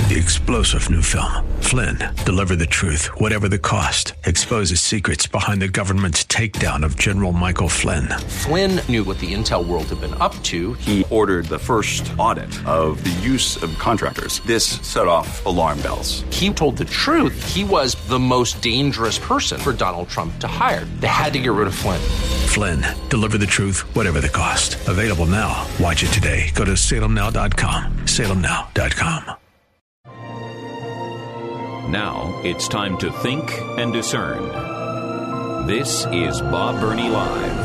The explosive new film, Flynn, deliver the truth, whatever the cost, exposes secrets behind the government's takedown of General Michael Flynn. Flynn knew what the intel world had been up to. He ordered the first audit of the use of contractors. This set off alarm bells. He told the truth. He was the most dangerous person for Donald Trump to hire. They had to get rid of Flynn. Flynn, deliver the truth, whatever the cost. Available now. Watch it today. Go to salemnow.com. salemnow.com. Now it's time to think and discern. This is Bob Burney Live.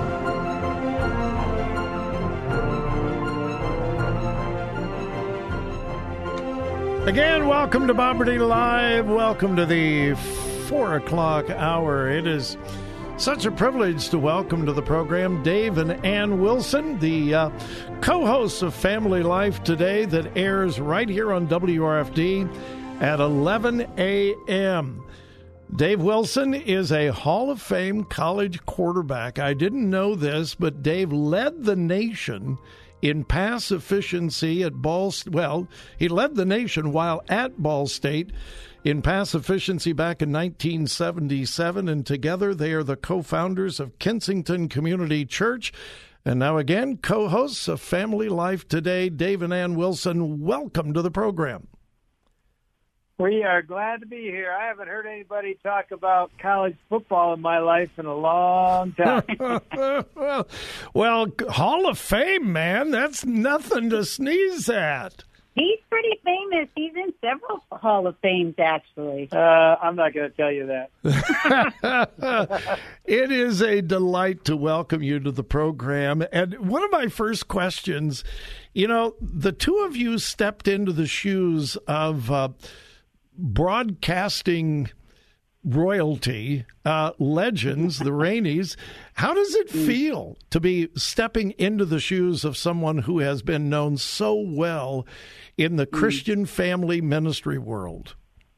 Again, welcome to Bob Burney Live. Welcome to the 4 o'clock hour. It is such a privilege to welcome to the program Dave and Ann Wilson, the co-hosts of Family Life Today that airs right here on WRFD at 11 a.m. Dave Wilson is a Hall of Fame college quarterback. I didn't know this, but Dave led the nation in pass efficiency at Ball. Well, he led the nation while at Ball State in pass efficiency back in 1977, and together they are the co-founders of Kensington Community Church, and now again co-hosts of Family Life Today. Dave and Ann Wilson, welcome to the program. We are glad to be here. I haven't heard anybody talk about college football in my life in a long time. well, Hall of Fame, man, that's nothing to sneeze at. He's pretty famous. He's in several Hall of Fames, actually. I'm not going to tell you that. It is a delight to welcome you to the program. And one of my first questions, you know, the two of you stepped into the shoes of broadcasting royalty, legends, the Raineys. How does it feel to be stepping into the shoes of someone who has been known so well in the Christian family ministry world?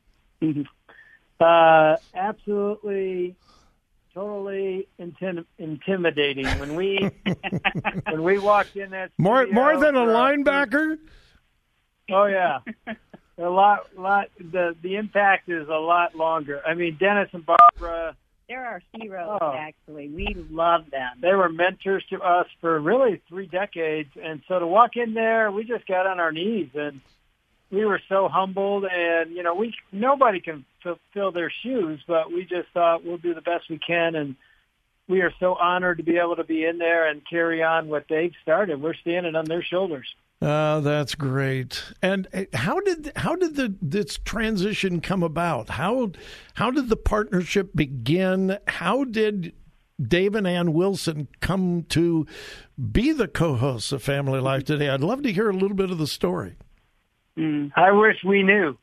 Absolutely, totally intimidating. When we walked in that studio, more than a linebacker. Oh yeah. A lot. The impact is a lot longer. I mean, Dennis and Barbara. They're our heroes, actually. We love them. They were mentors to us for really 3 decades. And so to walk in there, we just got on our knees and we were so humbled. And, you know, nobody can fill their shoes, but we just thought we'll do the best we can. And we are so honored to be able to be in there and carry on what they've started. We're standing on their shoulders. That's great. And how did this transition come about? How did the partnership begin? How did Dave and Ann Wilson come to be the co-hosts of Family Life Today? I'd love to hear a little bit of the story. I wish we knew.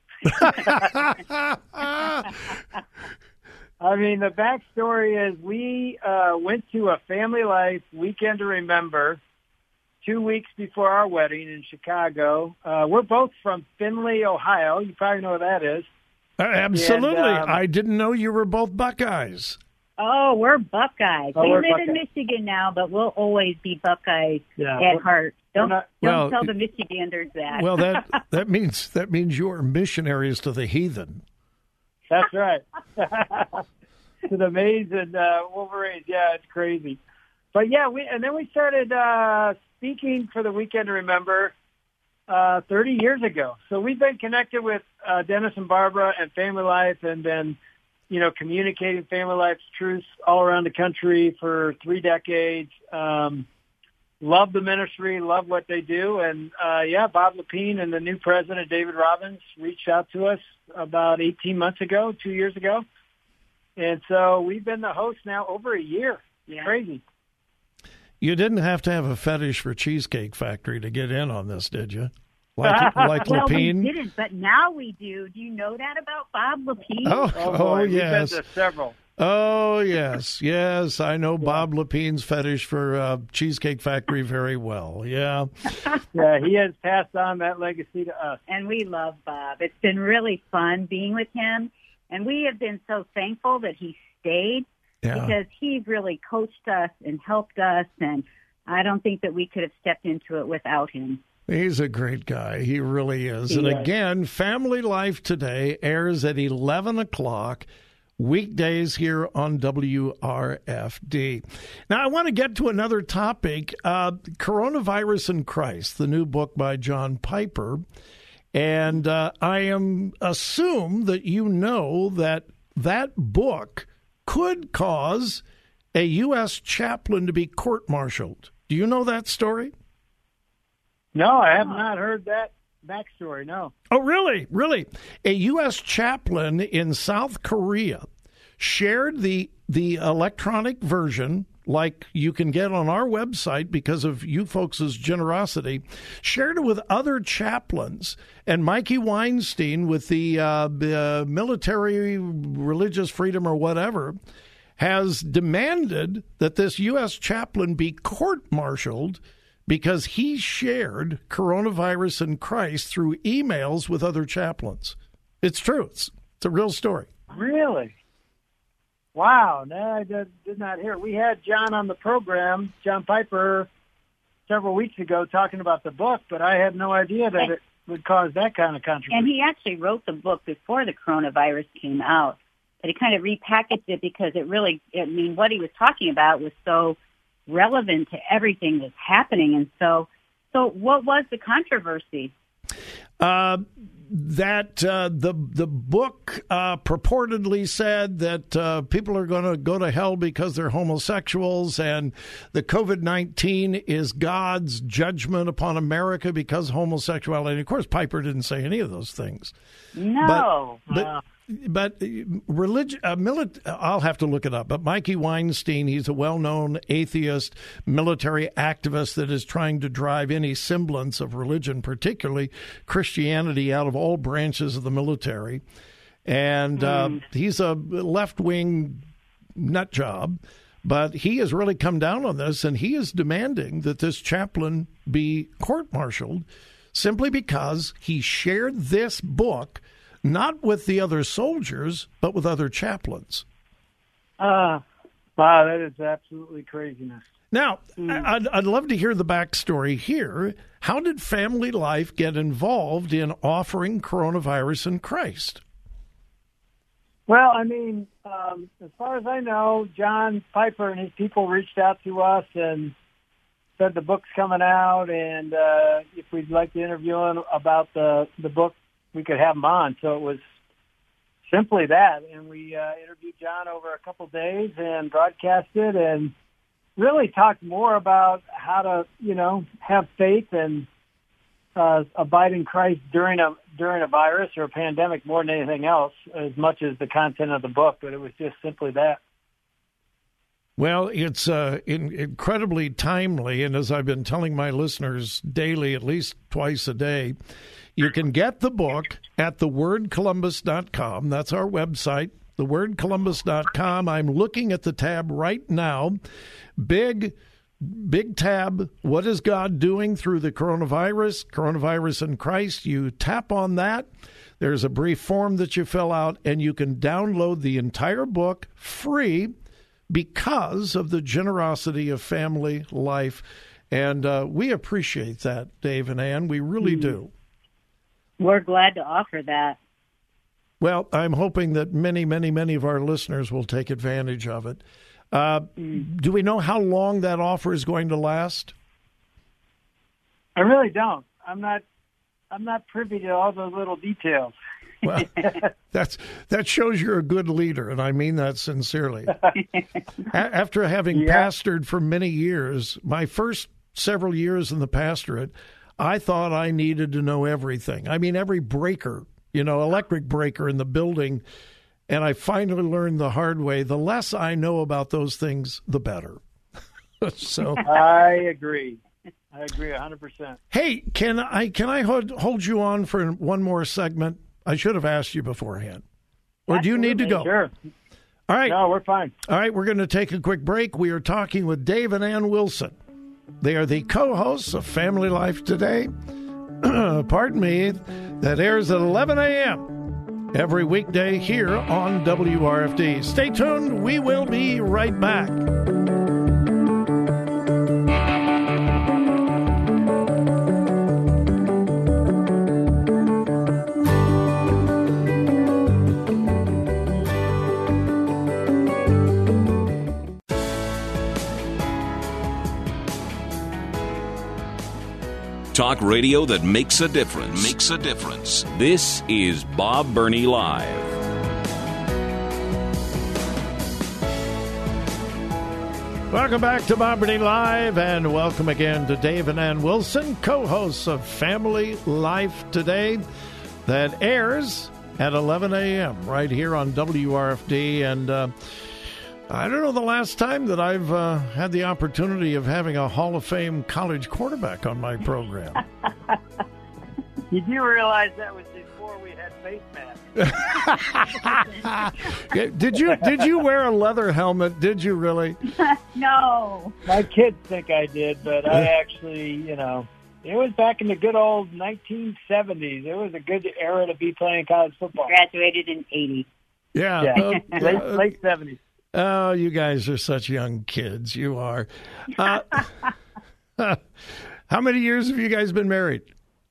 I mean, the backstory is we went to a Family Life Weekend to Remember 2 weeks before our wedding in Chicago. We're both from Findlay, Ohio. You probably know where that is. Absolutely. And, I didn't know you were both Buckeyes. Oh, we're Buckeyes. We live in Michigan now, but we'll always be Buckeyes at heart. Don't tell the Michiganders that. Well, that means you're missionaries to the heathen. That's right. To the maize and Wolverines. Yeah, it's crazy. But yeah, we started speaking for the Weekend to Remember 30 years ago. So we've been connected with Dennis and Barbara and Family Life, and then, you know, communicating Family Life's truths all around the country for 3 decades. Love the ministry, love what they do. And Bob Lepine and the new president, David Robbins, reached out to us about 18 months ago, 2 years ago. And so we've been the host now over a year. It's crazy. You didn't have to have a fetish for Cheesecake Factory to get in on this, did you? Like well, Lepine? we didn't, but now we do. Do you know that about Bob Lepine? Oh yes. We've been to several. Oh, yes. I know Bob Lepine's fetish for Cheesecake Factory very well. Yeah. Yeah, he has passed on that legacy to us. And we love Bob. It's been really fun being with him, and we have been so thankful that he stayed. Yeah. Because he really coached us and helped us, and I don't think that we could have stepped into it without him. He's a great guy. He really is. And again, Family Life Today airs at 11 o'clock weekdays here on WRFD. Now, I want to get to another topic, Coronavirus in Christ, the new book by John Piper. And I assume that you know that book could cause a U.S. chaplain to be court-martialed. Do you know that story? No, I have not heard that backstory, no. Oh, really? Really? A U.S. chaplain in South Korea shared the electronic version, like you can get on our website because of you folks' generosity, shared it with other chaplains. And Mikey Weinstein, with the military, religious freedom or whatever, has demanded that this U.S. chaplain be court-martialed because he shared Coronavirus in Christ through emails with other chaplains. It's true. It's a real story. Really? Wow. No, I did not hear. We had John on the program, John Piper, several weeks ago talking about the book, but I had no idea that it would cause that kind of controversy. And he actually wrote the book before the coronavirus came out, but he kind of repackaged it because what he was talking about was so relevant to everything that's happening. And so what was the controversy? That the book purportedly said that people are going to go to hell because they're homosexuals, and the COVID-19 is God's judgment upon America because of homosexuality. And of course, Piper didn't say any of those things. No. But religion, I'll have to look it up. But Mikey Weinstein, he's a well-known atheist, military activist that is trying to drive any semblance of religion, particularly Christianity, out of all branches of the military. And he's a left-wing nut job. But he has really come down on this, and he is demanding that this chaplain be court-martialed simply because he shared this book not with the other soldiers, but with other chaplains. Wow, that is absolutely craziness. Now, I'd love to hear the backstory here. How did Family Life get involved in offering Coronavirus in Christ? Well, I mean, as far as I know, John Piper and his people reached out to us and said the book's coming out, and if we'd like to interview him about the book, we could have him on. So it was simply that. And we interviewed John over a couple of days and broadcasted and really talked more about how to, have faith and abide in Christ during a virus or a pandemic more than anything else, as much as the content of the book. But it was just simply that. Well, it's incredibly timely. And as I've been telling my listeners daily, at least twice a day, you can get the book at thewordcolumbus.com. That's our website, thewordcolumbus.com. I'm looking at the tab right now. Big tab, what is God doing through the coronavirus in Christ? You tap on that. There's a brief form that you fill out, and you can download the entire book free because of the generosity of Family Life. And we appreciate that, Dave and Ann. We really do. We're glad to offer that. Well, I'm hoping that many, many, many of our listeners will take advantage of it. Do we know how long that offer is going to last? I really don't. I'm not privy to all those little details. Well, that shows you're a good leader, and I mean that sincerely. After having pastored for many years, my first several years in the pastorate, I thought I needed to know everything. I mean, every breaker, electric breaker in the building. And I finally learned the hard way. The less I know about those things, the better. So I agree. 100%. Hey, can I hold you on for one more segment? I should have asked you beforehand. Or do you need to go? Sure. All right. No, we're fine. All right, we're going to take a quick break. We are talking with Dave and Ann Wilson. They are the co-hosts of Family Life Today. Pardon me. That airs at 11 a.m. every weekday here on WRFD. Stay tuned. We will be right back. Talk radio that makes a difference. This is Bob Burney Live. Welcome back to Bob Burney Live, and welcome again to Dave and Ann Wilson, co-hosts of Family Life Today, that airs at 11 a.m. right here on WRFD. And I don't know the last time that I've had the opportunity of having a Hall of Fame college quarterback on my program. You do realize that was before we had face masks. Did you wear a leather helmet? Did you really? No. My kids think I did, but I actually, it was back in the good old 1970s. It was a good era to be playing college football. Graduated in 80. Yeah. Late 70s. Oh, you guys are such young kids. You are. How many years have you guys been married?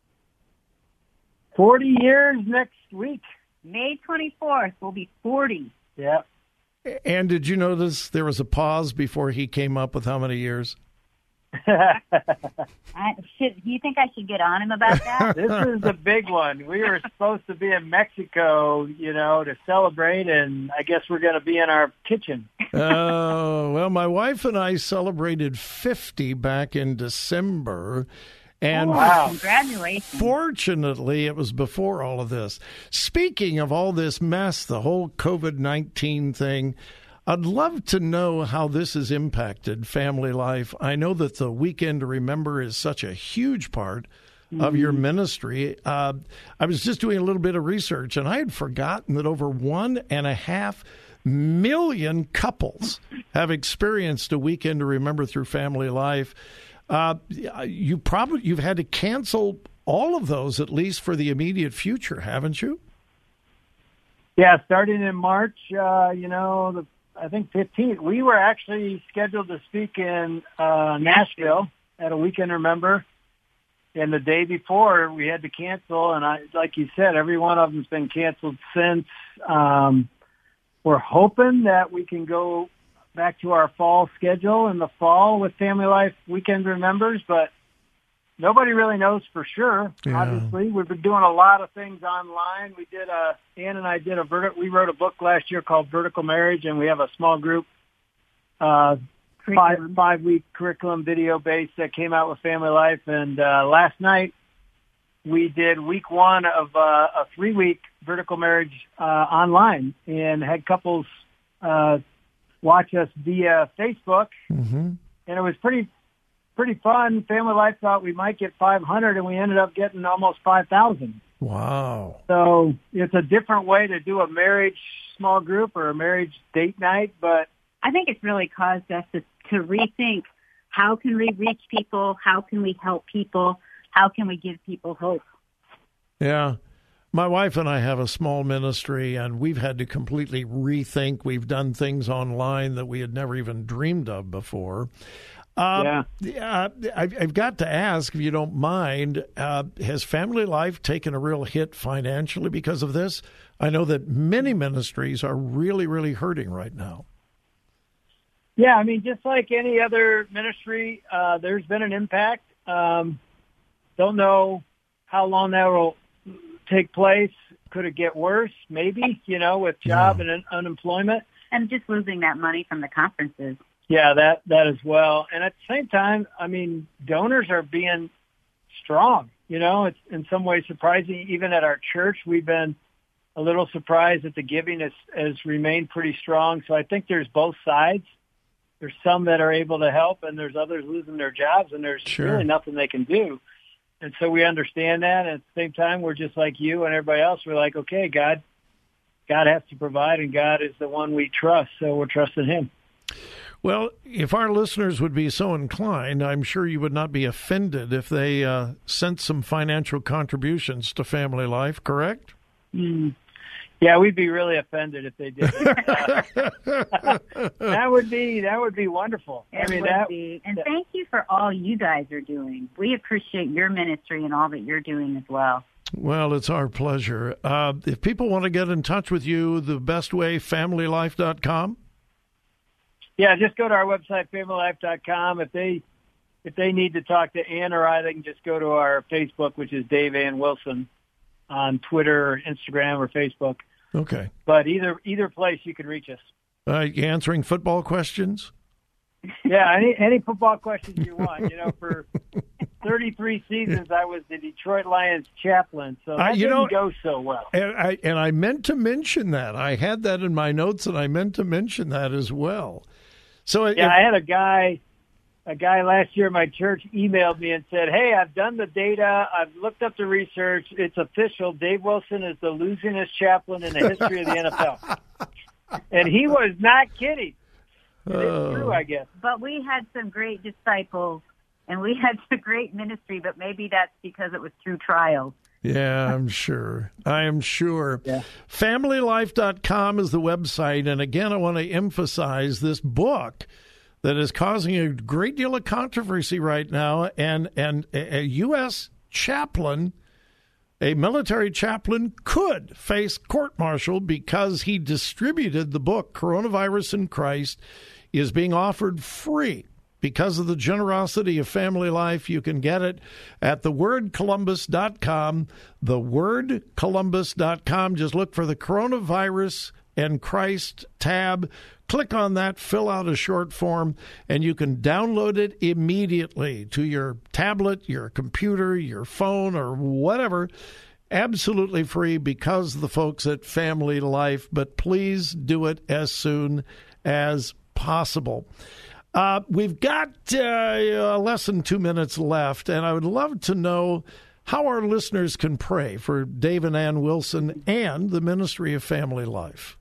40 years next week. May 24th will be 40. Yeah. And did you notice there was a pause before he came up with how many years? Do you think I should get on him about that? This is a big one. We were supposed to be in Mexico, to celebrate, and I guess we're going to be in our kitchen. Oh, well, my wife and I celebrated 50 back in December. And congratulations. Fortunately, it was before all of this. Speaking of all this mess, the whole COVID-19 thing, I'd love to know how this has impacted family life. I know that the Weekend to Remember is such a huge part of your ministry. I was just doing a little bit of research, and I had forgotten that over 1.5 million couples have experienced a Weekend to Remember through family life. You've had to cancel all of those, at least for the immediate future, haven't you? Yeah, starting in March, I think 15th. We were actually scheduled to speak in Nashville at a Weekend Remember, and the day before we had to cancel. And like you said, every one of them's been canceled since. We're hoping that we can go back to our fall schedule in the fall with Family Life Weekend Remembers, but nobody really knows for sure. Yeah. Obviously, we've been doing a lot of things online. Ann and I we wrote a book last year called Vertical Marriage, and we have a small group, 5-week curriculum video base that came out with Family Life. And last night we did week 1 of a 3-week Vertical Marriage online, and had couples watch us via Facebook, and it was pretty fun. Family Life thought we might get 500, and we ended up getting almost 5,000. Wow! So it's a different way to do a marriage small group or a marriage date night, but I think it's really caused us to rethink: how can we reach people? How can we help people? How can we give people hope? Yeah. My wife and I have a small ministry, and we've had to completely rethink. We've done things online that we had never even dreamed of before. I've got to ask, if you don't mind, has Family Life taken a real hit financially because of this? I know that many ministries are really, really hurting right now. Yeah, I mean, just like any other ministry, there's been an impact. Don't know how long that will take place. Could it get worse? Maybe, with job and unemployment. And just losing that money from the conferences. Yeah, that as well. And at the same time, I mean, donors are being strong. It's in some ways surprising. Even at our church, we've been a little surprised that the giving has remained pretty strong. So I think there's both sides. There's some that are able to help, and there's others losing their jobs, and there's really nothing they can do. And so we understand that. And at the same time, we're just like you and everybody else. We're like, okay, God has to provide, and God is the one we trust. So we're trusting him. Well, if our listeners would be so inclined, I'm sure you would not be offended if they sent some financial contributions to Family Life, correct? Yeah, we'd be really offended if they did. That would be wonderful. It would be. And thank you for all you guys are doing. We appreciate your ministry and all that you're doing as well. Well, it's our pleasure. If people want to get in touch with you, the best way, familylife.com? Yeah, just go to our website, familylife.com. If they if they need to talk to Ann or I, they can just go to our Facebook, which is Dave Ann Wilson, on Twitter, or Instagram, or Facebook. Okay. But either place you can reach us. Answering football questions? Yeah, any football questions you want. For 33 seasons, I was the Detroit Lions chaplain, so that didn't go so well. And I meant to mention that. I had that in my notes, and I meant to mention that as well. So I had a guy last year in my church emailed me and said, "Hey, I've done the data. I've looked up the research. It's official. Dave Wilson is the losingest chaplain in the history of the NFL." And he was not kidding. It's true, I guess. But we had some great disciples, and we had some great ministry, but maybe that's because it was through trials. Yeah, I'm sure. I am sure. Yeah. FamilyLife.com is the website. And again, I want to emphasize this book that is causing a great deal of controversy right now. And a U.S. chaplain, a military chaplain, could face court-martial because he distributed the book, Coronavirus in Christ, is being offered free. Because of the generosity of Family Life, you can get it at thewordcolumbus.com, thewordcolumbus.com. Just look for the Coronavirus and Christ tab. Click on that, fill out a short form, and you can download it immediately to your tablet, your computer, your phone, or whatever. Absolutely free because of the folks at Family Life, but please do it as soon as possible. We've got less than 2 minutes left, and I would love to know how our listeners can pray for Dave and Ann Wilson and the Ministry of Family Life.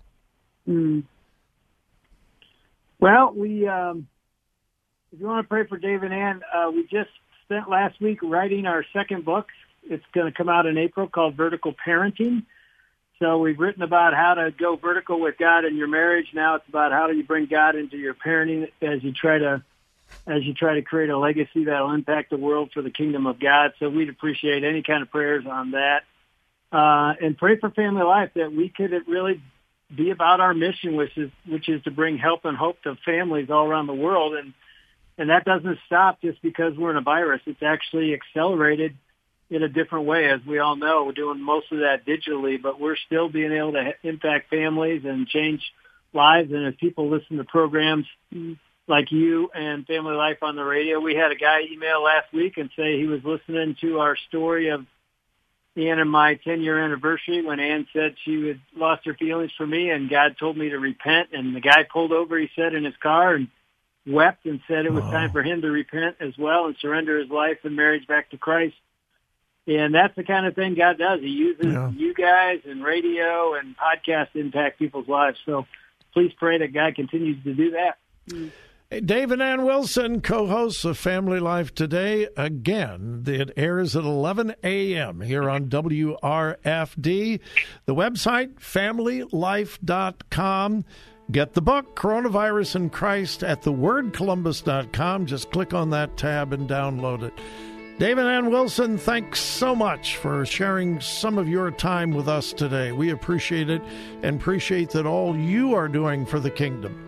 Well, if you want to pray for Dave and Ann, we just spent last week writing our second book. It's going to come out in April, called Vertical Parenting. So we've written about how to go vertical with God in your marriage. Now it's about how do you bring God into your parenting as you try to create a legacy that'll impact the world for the kingdom of God. So we'd appreciate any kind of prayers on that. And pray for Family Life, that we could really be about our mission, which is to bring help and hope to families all around the world. And that doesn't stop just because we're in a virus. It's actually accelerated in a different way. As we all know, we're doing most of that digitally, but we're still being able to impact families and change lives. And as people listen to programs like you and Family Life on the radio, we had a guy email last week and say he was listening to our story of Ann and my 10-year anniversary when Ann said she had lost her feelings for me and God told me to repent. And the guy pulled over, he said, in his car and wept and said it was time for him to repent as well and surrender his life and marriage back to Christ. And that's the kind of thing God does. He uses you guys and radio and podcasts to impact people's lives. So please pray that God continues to do that. Hey, Dave and Ann Wilson, co-hosts of Family Life Today. Again, it airs at 11 a.m. here on WRFD. The website, familylife.com. Get the book, Coronavirus in Christ, at thewordcolumbus.com. Just click on that tab and download it. Dave and Ann Wilson, thanks so much for sharing some of your time with us today. We appreciate it and appreciate that all you are doing for the kingdom.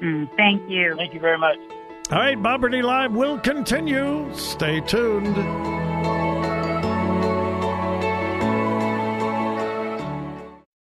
Thank you. Thank you very much. All right, Bob Burney Live will continue. Stay tuned.